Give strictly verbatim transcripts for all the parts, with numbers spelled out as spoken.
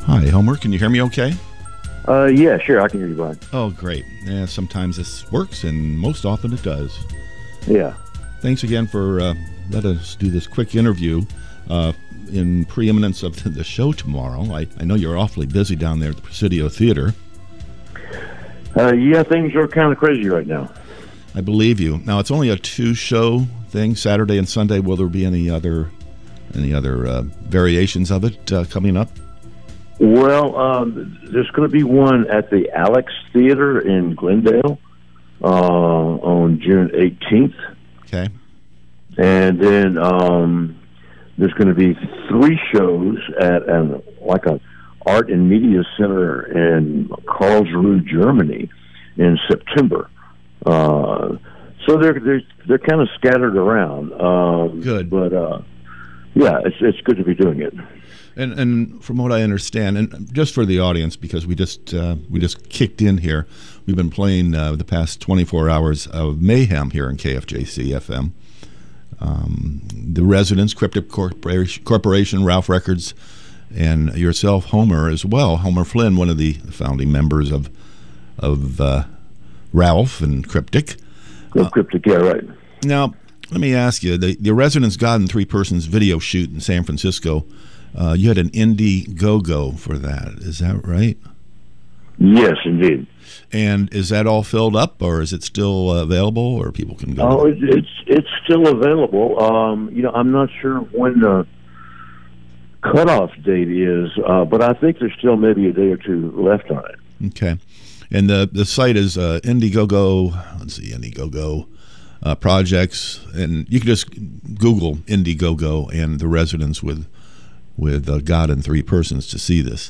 Hi, Homer. Can you hear me okay? Uh, yeah, sure. I can hear you fine. Oh, great. Yeah, sometimes this works, and most often it does. Yeah. Thanks again for uh, letting us do this quick interview uh, in preeminence of the show tomorrow. I, I know you're awfully busy down there at the Presidio Theater. Uh, yeah, things are kind of crazy right now. I believe you. Now, it's only a two-show thing, Saturday and Sunday. Will there be any other any other uh, variations of it uh, coming up? Well, um, there's going to be one at the Alex Theater in Glendale uh, on June eighteenth. Okay. And then um, there's going to be three shows at an, like a art and media center in Karlsruhe, Germany, in September. Uh, so they're they're they're kind of scattered around. Um, good, but uh, yeah, it's it's good to be doing it. And and from what I understand, and just for the audience, because we just uh, we just kicked in here, we've been playing uh, the past twenty-four hours of mayhem here in K F J C F M. Um, the Residents, Cryptic Corporation, Corporation, Ralph Records, and yourself, Homer, as well. Homer Flynn, one of the founding members of of uh, Ralph and Cryptic. Uh, Cryptic, yeah, right. Now, let me ask you: the, the Residents God in Three Persons video shoot in San Francisco. Uh, you had an Indiegogo for that. Is that right? Yes, indeed. And is that all filled up, or is it still uh, available, or people can go? Oh, it, it's it's still available. Um, you know, I'm not sure when the cutoff date is, uh, but I think there's still maybe a day or two left on it. Okay, and the the site is uh, Indiegogo. Let's see, Indiegogo uh, projects, and you can just Google Indiegogo and the Residents with. with uh, God in Three Persons to see this.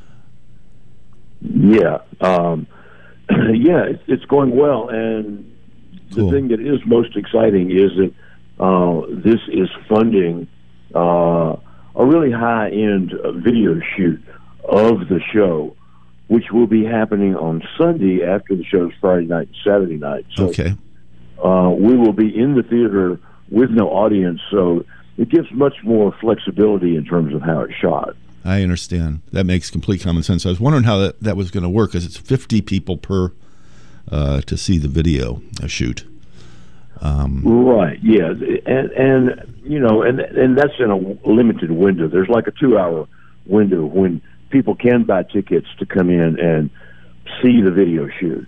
Yeah. Um, yeah, it's, it's going well. And the cool. thing that is most exciting is that uh, this is funding uh, a really high-end uh, video shoot of the show, which will be happening on Sunday after the show's Friday night and Saturday night. So, okay. Uh, we will be in the theater with no audience, so it gives much more flexibility in terms of how it's shot. I understand. That makes complete common sense. I was wondering how that, that was going to work, because it's fifty people per uh, to see the video uh, shoot. Um, right, yeah. And, and you know, and and that's in a limited window. There's like a two-hour window when people can buy tickets to come in and see the video shoot.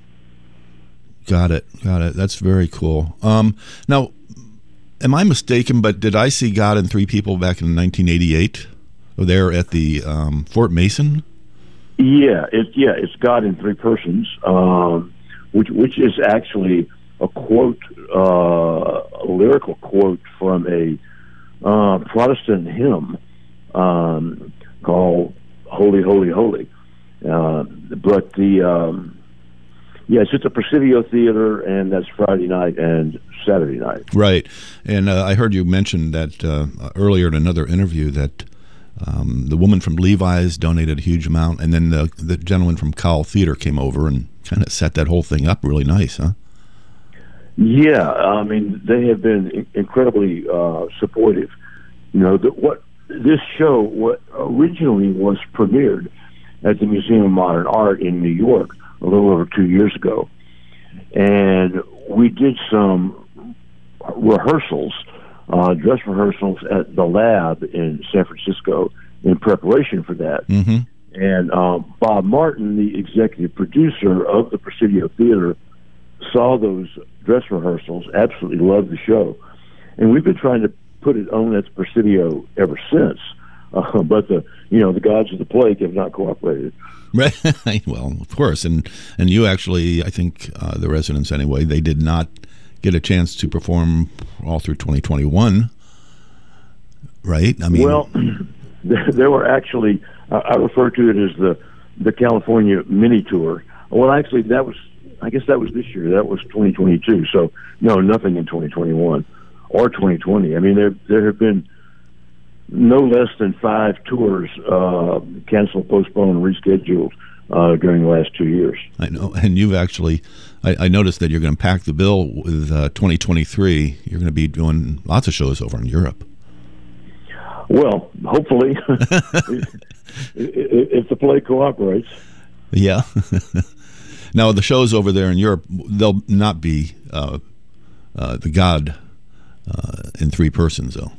Got it, got it. That's very cool. Um, now, am I mistaken, but did I see God in Three People back in nineteen eighty-eight? There at the um, Fort Mason? Yeah, it's yeah, it's God in Three Persons, um, which which is actually a quote, uh, a lyrical quote from a uh, Protestant hymn um, called "Holy, Holy, Holy." Uh, but the um, Yes, it's at the Presidio Theater, and that's Friday night and Saturday night. Right. And uh, I heard you mention that uh, earlier in another interview that um, the woman from Levi's donated a huge amount, and then the, the gentleman from Cowell Theater came over and kind of set that whole thing up really nice, huh? Yeah, I mean, they have been incredibly uh, supportive. You know, the, what this show what originally was premiered at the Museum of Modern Art in New York a little over two years ago. And we did some rehearsals, uh, dress rehearsals at the Lab in San Francisco in preparation for that. Mm-hmm. And um, Bob Martin, the executive producer of the Presidio Theater, saw those dress rehearsals, absolutely loved the show. And we've been trying to put it on at the Presidio ever since. Uh, but the you know the gods of the plague have not cooperated. Right. Well, of course, and and you actually, I think uh, the Residents anyway, they did not get a chance to perform all through twenty twenty-one, right? I mean, well, there, there were actually uh, I refer to it as the the California mini tour. Well, actually, that was I guess that was this year. That was twenty twenty-two. So no, nothing in twenty twenty-one or twenty twenty. I mean, there there have been no less than five tours uh, canceled, postponed, rescheduled uh, during the last two years. I know, and you've actually, I, I noticed that you're going to pack the bill with uh, twenty twenty-three. You're going to be doing lots of shows over in Europe. Well, hopefully. if the play cooperates. Yeah. Now, the shows over there in Europe, they'll not be uh, uh, the God uh, in three persons, though.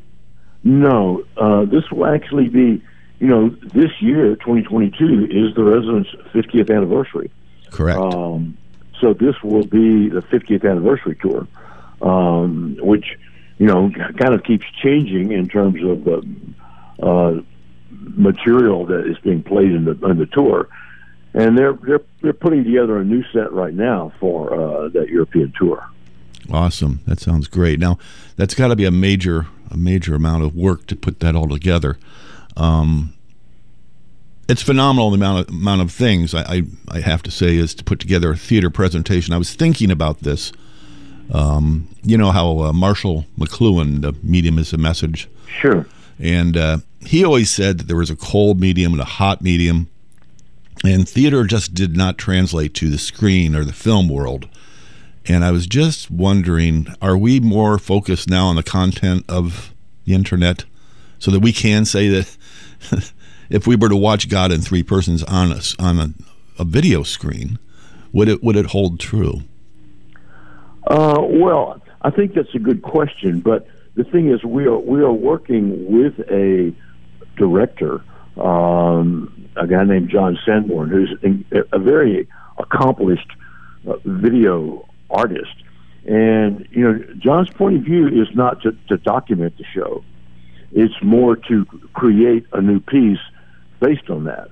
No, uh, this will actually be, you know, this year, twenty twenty-two, is the Residents' fiftieth anniversary. Correct. Um, so this will be the fiftieth anniversary tour, um, which, you know, kind of keeps changing in terms of the uh, material that is being played in the, in the tour. And they're, they're, they're putting together a new set right now for uh, that European tour. Awesome. That sounds great. Now, that's got to be a major a major amount of work to put that all together. Um, it's phenomenal the amount of, amount of things, I, I, I have to say, is to put together a theater presentation. I was thinking about this. Um, you know how uh, Marshall McLuhan, the medium is a message. Sure. And uh, he always said that there was a cold medium and a hot medium, and theater just did not translate to the screen or the film world. And I was just wondering, are we more focused now on the content of the internet so that we can say that if we were to watch God in three persons on a, on a, a video screen, would it would it hold true? Uh, well, I think that's a good question, but the thing is, we are we are working with a director, um, a guy named John Sanborn, who's a very accomplished uh, video artist. And, you know, John's point of view is not to, to document the show. It's more to create a new piece based on that.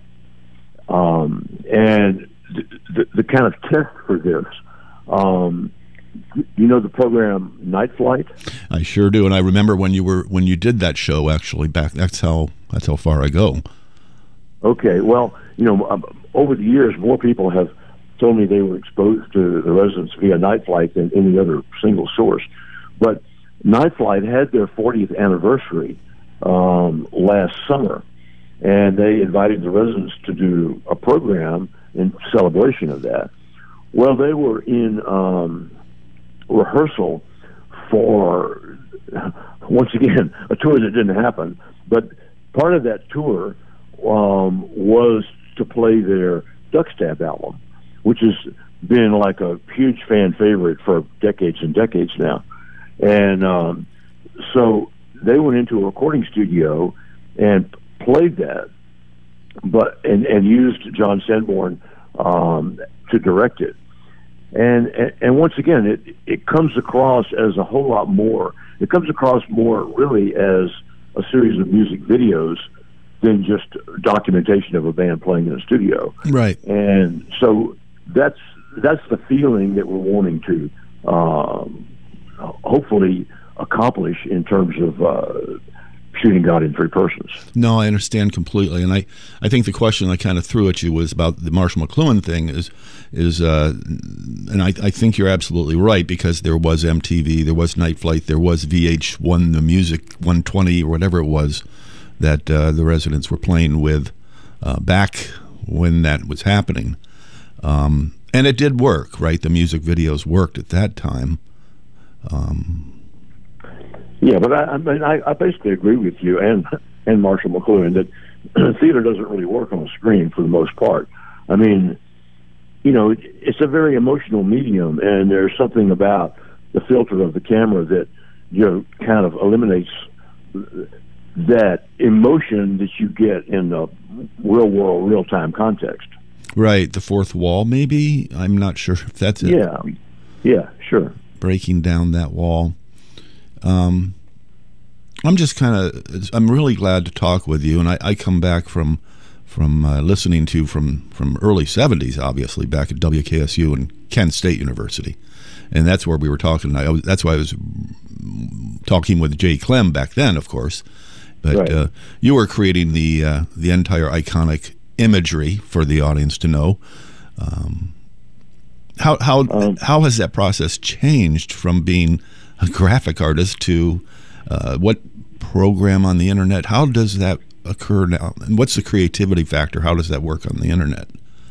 Um, and the, the, the kind of test for this, um, you know the program Night Flight? I sure do, and I remember when you were when you did that show. Actually, back that's how that's how far I go. Okay, well, you know, um, over the years, more people have told me they were exposed to the Residents via Night Flight than any other single source. But Night Flight had their fortieth anniversary um, last summer, and they invited the Residents to do a program in celebration of that. Well, they were in um, rehearsal for, once again, a tour that didn't happen, but part of that tour um, was to play their Duckstab album, which has been like a huge fan favorite for decades and decades now. And um, so they went into a recording studio and played that, but and, and used John Sanborn um, to direct it. And, and and once again, it it comes across as a whole lot more. It comes across more really as a series of music videos than just documentation of a band playing in a studio. Right. And so that's that's the feeling that we're wanting to um, hopefully accomplish in terms of uh, shooting God in three persons. No, I understand completely, and I, I think the question I kind of threw at you was about the Marshall McLuhan thing. Is is uh, and I, I think you're absolutely right, because there was M T V, there was Night Flight, there was V H one, the Music one twenty or whatever it was that uh, the Residents were playing with uh, back when that was happening. Um, and it did work, right? The music videos worked at that time. Um, yeah, but I, I mean, I, I basically agree with you and and Marshall McLuhan that theater doesn't really work on a screen for the most part. I mean, you know, it, it's a very emotional medium, and there's something about the filter of the camera that, you know, kind of eliminates that emotion that you get in the real world, real time context. Right, the fourth wall, maybe? I'm not sure if that's it. Yeah, yeah, sure. Breaking down that wall. Um, I'm just kind of, I'm really glad to talk with you, and I, I come back from from uh, listening to from, from early seventies, obviously, back at W K S U and Kent State University, and that's where we were talking. I was, that's why I was talking with Jay Clem back then, of course, but right. uh, you were creating the uh, the entire iconic imagery for the audience to know. Um, how how um, how has that process changed from being a graphic artist to uh, what program on the internet? How does that occur now? And what's the creativity factor? How does that work on the internet?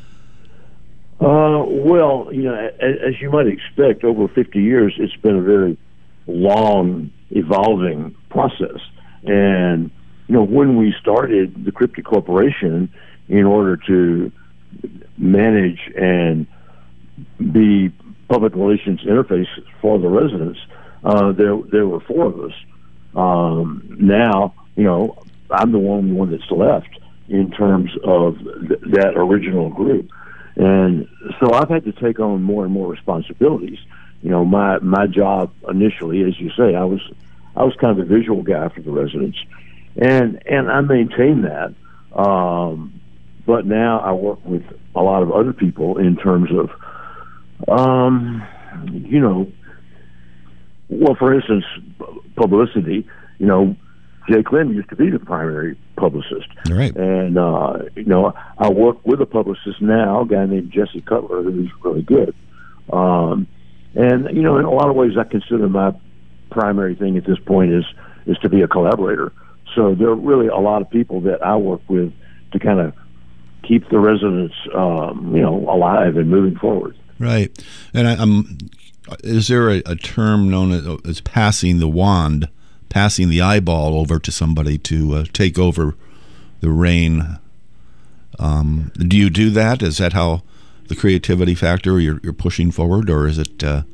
Uh, well, you know, as, as you might expect, over fifty years, it's been a very long, evolving process. And you know, when we started the Cryptic Corporation, in order to manage and be public relations interface for the residents, uh, there there were four of us. Um, now, you know, I'm the only one that's left in terms of th- that original group. And so I've had to take on more and more responsibilities. You know, my, my job initially, as you say, I was I was kind of the visual guy for the residents, and and I maintain that. Um, but now I work with a lot of other people in terms of, um, you know, well, for instance, publicity. You know, Jay Clem used to be the primary publicist. Right. And, uh, you know, I work with a publicist now, a guy named Jesse Cutler, who's really good. Um, and, you know, in a lot of ways, I consider my primary thing at this point is, is to be a collaborator. So there are really a lot of people that I work with to kind of keep the residents, um, you know, alive and moving forward. Right. And I, I'm, is there a, a term known as, as passing the wand, passing the eyeball over to somebody to uh, take over the reign? Um, do you do that? Is that how the creativity factor you're, you're pushing forward, or is it? Uh...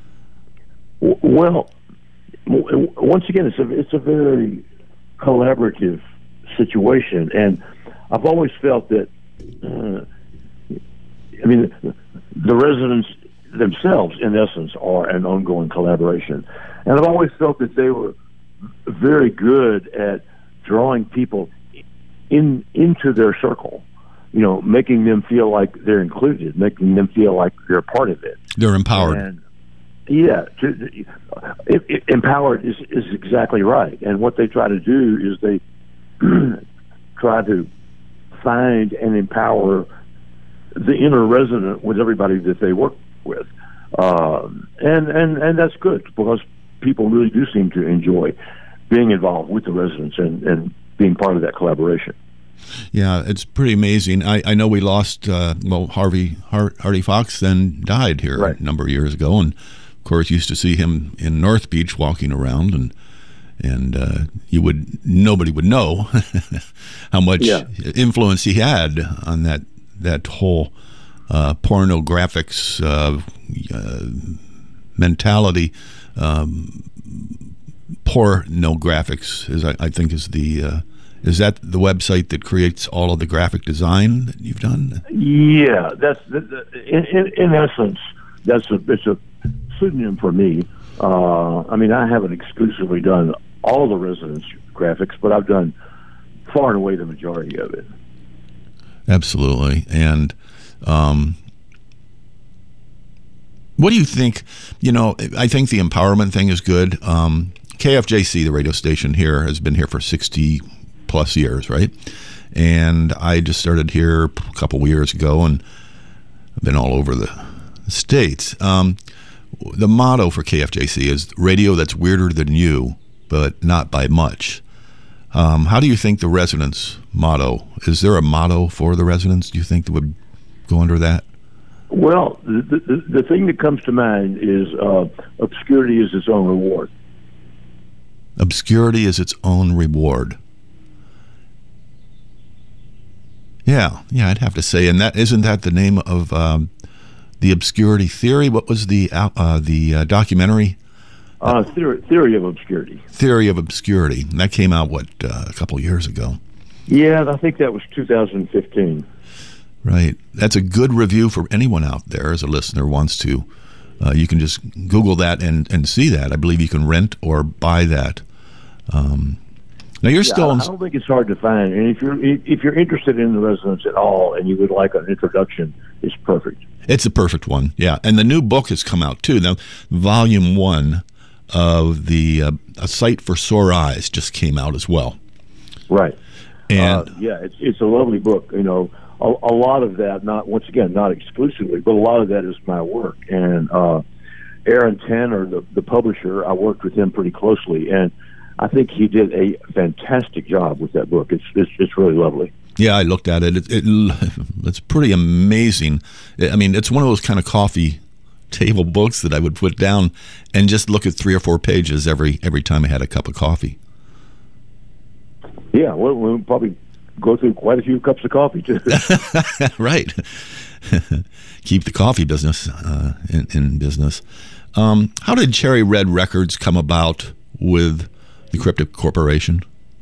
Well, once again, it's a it's a very collaborative situation, and I've always felt that. Uh, I mean, the residents themselves, in essence, are an ongoing collaboration, and I've always felt that they were very good at drawing people in into their circle, you know, making them feel like they're included, making them feel like they're part of it. They're empowered. And, yeah, to, it, it, empowered is, is exactly right. And what they try to do is they try to find and empower the inner resident with everybody that they work with. Um, and, and, and that's good, because people really do seem to enjoy being involved with the residents and, and being part of that collaboration. Yeah, it's pretty amazing. I, I know we lost, uh, well, Harvey Har- Hardy Fox then died here right. a number of years ago, and of course used to see him in North Beach walking around, and and uh, you would nobody would know how much yeah. influence he had on that that whole uh, pornographics uh, uh, mentality. Um, pornographics is, I, I think, is the uh, is that the website that creates all of the graphic design that you've done? Yeah, that's the, the, in, in in essence, that's a it's a pseudonym for me. Uh, I mean, I haven't exclusively done all the residence graphics, but I've done far and away the majority of it. Absolutely. And um, what do you think? You know, I think the empowerment thing is good. Um, K F J C, the radio station here, has been here for sixty plus years, right? And I just started here a couple years ago, and I've been all over the states. Um, the motto for K F J C is radio that's weirder than you, but not by much. Um, how do you think the residents' motto, is there a motto for the residents, do you think, that would go under that? Well, the, the, the thing that comes to mind is uh, obscurity is its own reward. Obscurity is its own reward. Yeah, yeah, I'd have to say, and that isn't that the name of um, the Obscurity Theory? What was the uh, the uh, documentary? Uh, theory, theory of Obscurity. Theory of Obscurity. And that came out, what, uh, a couple years ago? Yeah, I think that was two thousand fifteen. Right. That's a good review for anyone out there as a listener wants to. Uh, you can just Google that and, and see that. I believe you can rent or buy that. Um, now you're yeah, still. In... I don't think it's hard to find. And if you're if you're interested in the residents at all, and you would like an introduction, it's perfect. It's a perfect one. Yeah, and the new book has come out too. Now, volume one of the uh, A Sight for Sore Eyes just came out as well. Right. And uh, yeah, it's it's a lovely book. You know, a, a lot of that, not once again, not exclusively, but a lot of that is my work. And uh, Aaron Tanner, the the publisher, I worked with him pretty closely, and I think he did a fantastic job with that book. It's it's, it's really lovely. Yeah, I looked at it. It, it. It's pretty amazing. I mean, it's one of those kind of coffee table books that I would put down and just look at three or four pages every every time I had a cup of coffee. Yeah, well, we'll probably go through quite a few cups of coffee, too. Right. Keep the coffee business uh, in, in business. Um, how did Cherry Red Records come about with the Cryptic Corporation?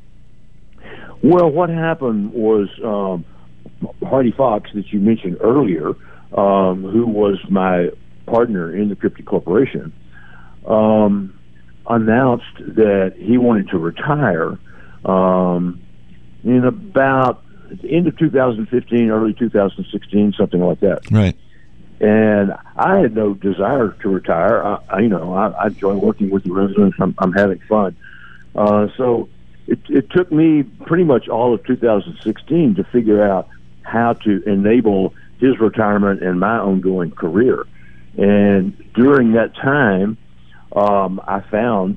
Well, what happened was um, Hardy Fox, that you mentioned earlier, um, who was my partner in the Cryptic Corporation, um, announced that he wanted to retire um, in about the end of two thousand fifteen, early two thousand sixteen, something like that. Right. And I had no desire to retire. I, I you know, I, I enjoy working with the residents. I'm, I'm having fun. Uh, so it, it took me pretty much all of two thousand sixteen to figure out how to enable his retirement and my ongoing career. And during that time, um, I found,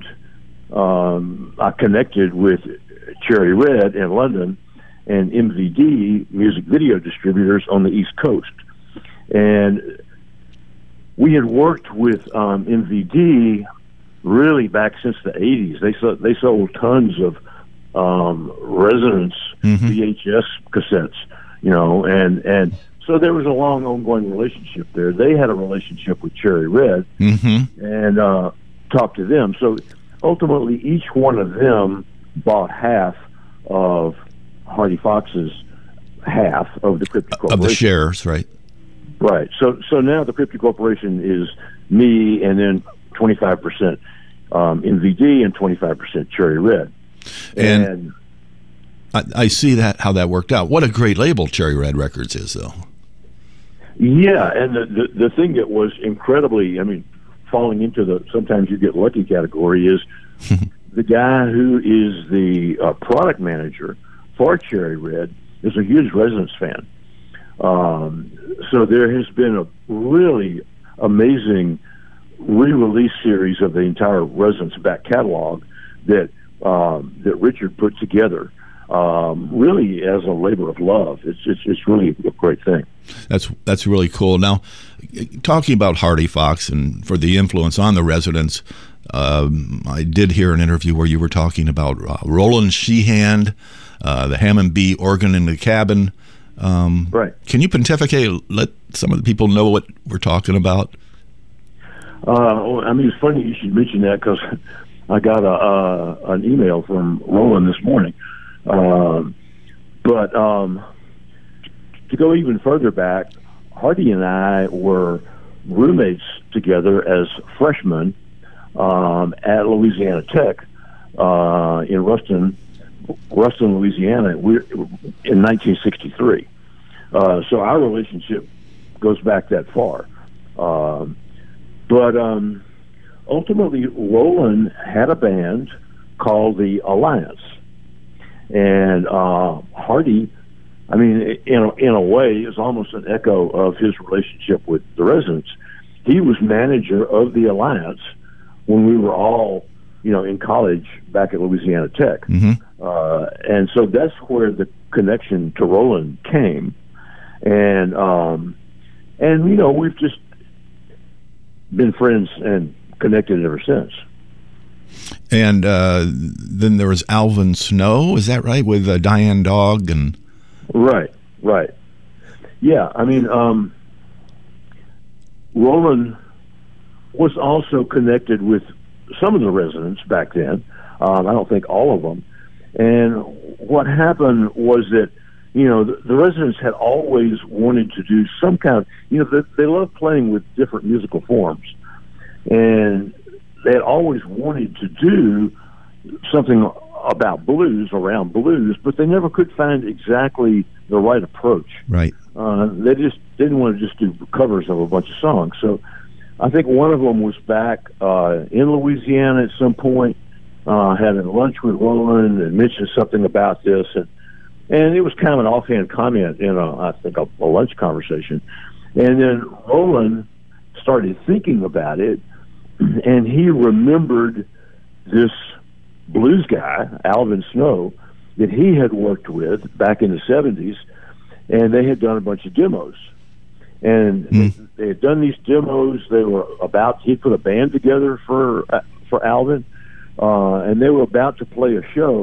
um, I connected with Cherry Red in London and M V D, music video distributors on the East Coast. And we had worked with um, M V D really back since the eighties. They sold, they sold tons of um, Resonance mm-hmm. V H S cassettes, you know, and, and so there was a long ongoing relationship there. They had a relationship with Cherry Red mm-hmm. and uh, talked to them. So ultimately, each one of them bought half of Hardy Fox's half of the Cryptic Corporation. Of the shares, right? Right. So so now the Cryptic Corporation is me, and then twenty-five percent um, M V D and twenty-five percent Cherry Red. And, and I, I see that how that worked out. What a great label Cherry Red Records is, though. Yeah, and the, the, the thing that was incredibly, I mean, falling into the sometimes you get lucky category is the guy who is the uh, product manager for Cherry Red is a huge Resonance fan. Um, so there has been a really amazing re-release series of the entire Resonance back catalog that um, that Richard put together, um, really as a labor of love. It's, it's it's really a great thing. That's that's really cool. Now, talking about Hardy Fox and for the influence on the Residents, um, I did hear an interview where you were talking about uh, Roland Sheehan, uh, the Hammond B organ in the cabin. Um, right. Can you pontificate? Let some of the people know what we're talking about. Uh, I mean, it's funny you should mention that because I got a uh, an email from Roland this morning. Uh, but um, to go even further back, Hardy and I were roommates together as freshmen um, at Louisiana Tech uh, in Ruston, Ruston, Louisiana, we're, in nineteen sixty-three. Uh, so our relationship goes back that far. Um, but um, ultimately, Roland had a band called the Alliance. And uh, Hardy, I mean, in a, in a way, is almost an echo of his relationship with the Residents. He was manager of the Alliance when we were all, you know, in college back at Louisiana Tech. Mm-hmm. Uh, and so that's where the connection to Roland came. And, um, and you know, we've just been friends and connected ever since. And uh, then there was Alvin Snow, is that right, with uh, Diane Dog? and Right, right. Yeah, I mean, um, Roland was also connected with some of the Residents back then. Um, I don't think all of them. And what happened was that, you know, the, the Residents had always wanted to do some kind of, you know, they, they love playing with different musical forms. And they had always wanted to do something about blues, around blues, but they never could find exactly the right approach. Right. Uh, they just didn't want to just do covers of a bunch of songs. So I think one of them was back uh, in Louisiana at some point, uh, having lunch with Roland and mentioned something about this. And, and it was kind of an offhand comment in, a, I think, a, a lunch conversation. And then Roland started thinking about it, and he remembered this blues guy, Alvin Snow, that he had worked with back in the seventies, and they had done a bunch of demos. And mm. they had done these demos. They were about, he put a band together for uh, for Alvin, uh, and they were about to play a show,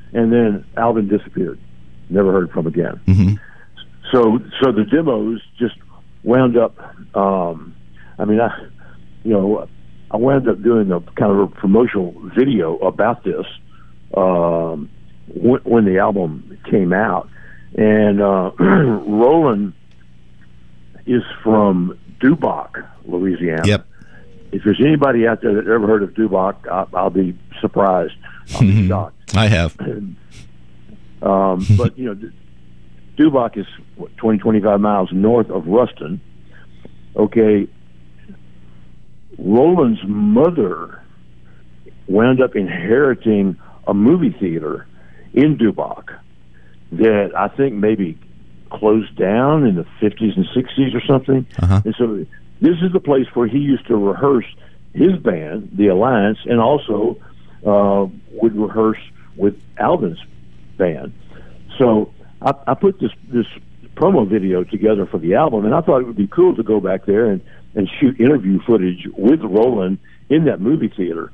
and then Alvin disappeared. Never heard from again. Mm-hmm. So, so the demos just wound up. Um, I mean, I, you know, I wound up doing a kind of a promotional video about this um, when, when the album came out, and uh, Roland is from Duboc, Louisiana. Yep. If there's anybody out there that ever heard of Duboc, I'll, I'll be surprised. I'll be shocked. I have. um, but, you know, Duboc is what, twenty, twenty-five miles north of Ruston. Okay. Roland's mother wound up inheriting a movie theater in Duboc that I think maybe closed down in the fifties and sixties or something. Uh-huh. And so this is the place where he used to rehearse his band, the Alliance, and also uh, would rehearse with Alvin's band. So I, I put this this promo video together for the album, and I thought it would be cool to go back there and, and shoot interview footage with Roland in that movie theater.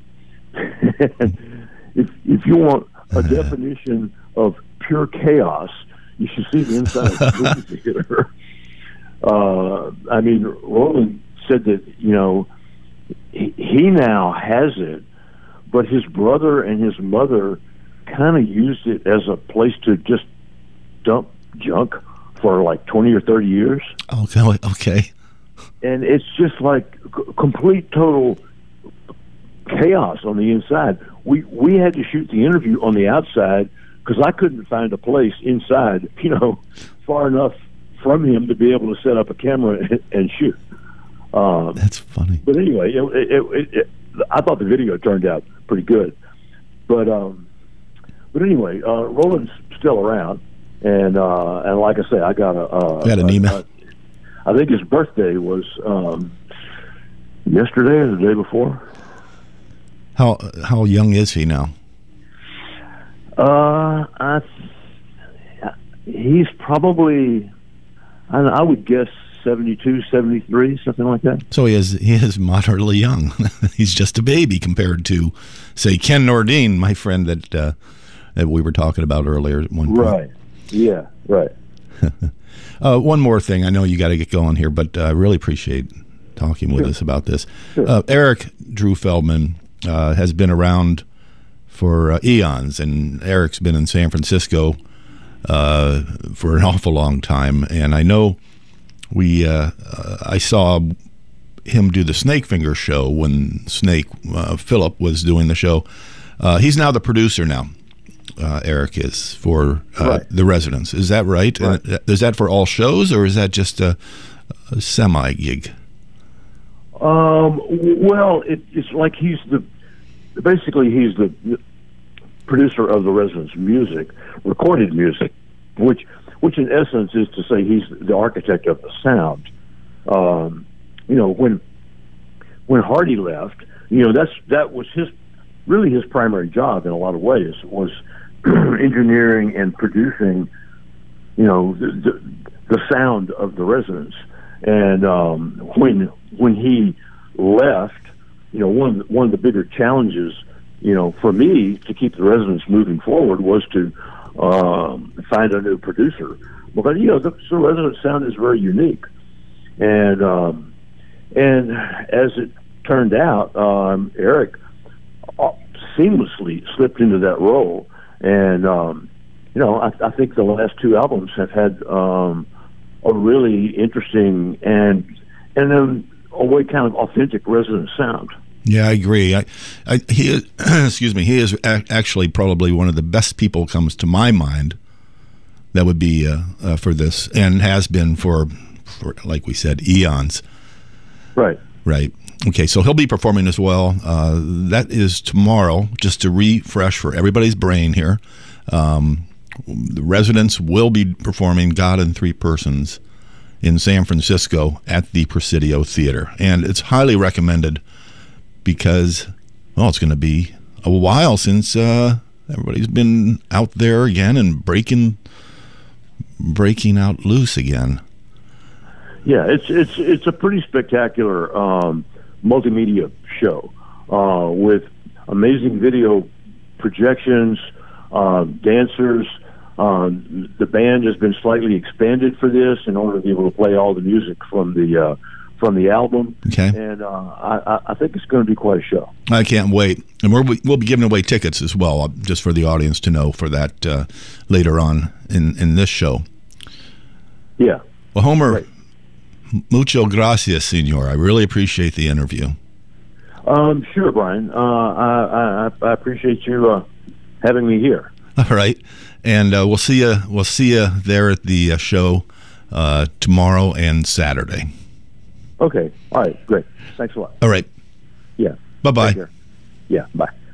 if if you want a definition of pure chaos, you should see the inside of the movie theater. Uh, I mean, Roland said that, you know, he, he now has it, but his brother and his mother kind of used it as a place to just dump junk for like twenty or thirty years. Okay. Okay. And it's just like c- complete, total chaos on the inside. We we had to shoot the interview on the outside because I couldn't find a place inside, you know, far enough from him to be able to set up a camera and, and shoot. Um, That's funny. But anyway, it, it, it, it, I thought the video turned out pretty good. But um, but anyway, uh, Roland's still around, and uh, and like I say, I got a, a got an email. A, I think his birthday was um, yesterday or the day before. How how young is he now? Uh, I, he's probably, I, I would guess seventy-two, seventy-three, something like that. So he is he is moderately young. He's just a baby compared to, say, Ken Nordine, my friend that uh, that we were talking about earlier at one point. Right. Yeah. Right. uh, one more thing. I know you got to get going here, but I uh, really appreciate talking with Sure. us about this. Sure. Uh, Eric Drew Feldman uh, has been around for uh, eons, and Eric's been in San Francisco uh, for an awful long time. And I know we, uh, uh, I saw him do the Snake Finger show when Snake uh, Phillip was doing the show. Uh, he's now the producer now. Uh, Eric is for uh, Right. the Residents. Is that right? Right. And is that for all shows, or is that just a, a semi gig? Um, well, it, it's like he's the, basically he's the producer of the Residents' music, recorded music, which, which in essence is to say he's the architect of the sound. Um, you know, when, when Hardy left, you know, that's, that was his, really his primary job in a lot of ways was engineering and producing, you know, the, the, the sound of the Residents. And um, when when he left, you know, one of the, one of the bigger challenges, you know, for me to keep the Residents moving forward was to um, find a new producer. Because, you know, the, the Resident sound is very unique. And um, and as it turned out, um, Eric seamlessly slipped into that role. And, um, you know, I, I think the last two albums have had um, a really interesting and, and then a way kind of authentic Resident sound. Yeah, I agree. I, I he is, excuse me. He is a- actually probably one of the best people comes to my mind that would be uh, uh, for this, and has been for, for, like we said, eons. Right. Right. Okay, so he'll be performing as well. Uh, that is tomorrow, just to refresh for everybody's brain here. Um, the Residents will be performing God in Three Persons in San Francisco at the Presidio Theater. And it's highly recommended because, well, it's going to be a while since uh, everybody's been out there again and breaking breaking out loose again. Yeah, it's it's it's a pretty spectacular um, multimedia show uh, with amazing video projections, uh, dancers. Um, the band has been slightly expanded for this in order to be able to play all the music from the uh, from the album. Okay. And uh, I, I think it's going to be quite a show. I can't wait. And we're, we'll be giving away tickets as well, just for the audience to know for that uh, later on in, in this show. Yeah. Well, Homer, Great. Mucho gracias, senor. I really appreciate the interview. Um, sure, Brian. Uh, I, I, I appreciate you uh, having me here. All right. And uh, we'll see you. We'll see you there at the uh, show uh, tomorrow and Saturday. Okay. All right. Great. Thanks a lot. All right. Yeah. Bye bye. Yeah. Bye.